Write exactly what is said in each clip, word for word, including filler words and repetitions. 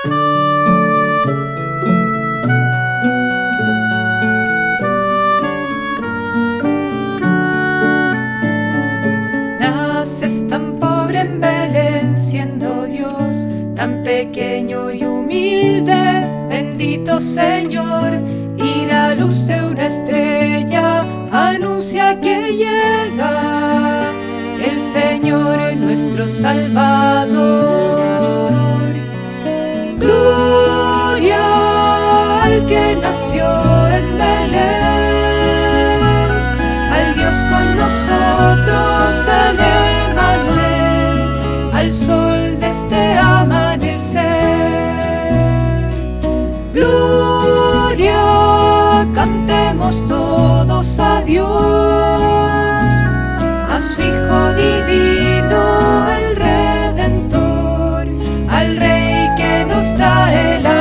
Naces tan pobre en Belén, siendo Dios tan pequeño y humilde. Bendito Señor, y la luz de una estrella anuncia que llega el Señor nuestro Salvador. Gloria al que nació en Belén, al Dios con nosotros, el Emmanuel, al sol de este amanecer. Gloria, cantemos todos a Dios, a su Hijo divino, el Redentor, al Rey que nos trae el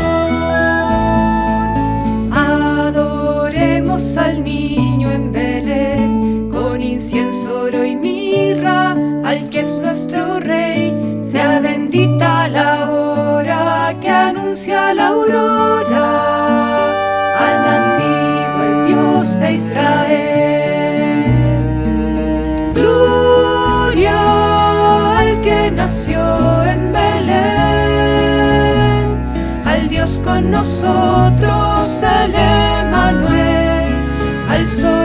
amor. Adoremos al niño en Belén, con incienso, oro y mirra, al que es nuestro Rey. Sea bendita la hora que anuncia la aurora, ha nacido el Dios de Israel. Gloria al que nació en Belén, al Dios con nosotros, el Emmanuel, al sol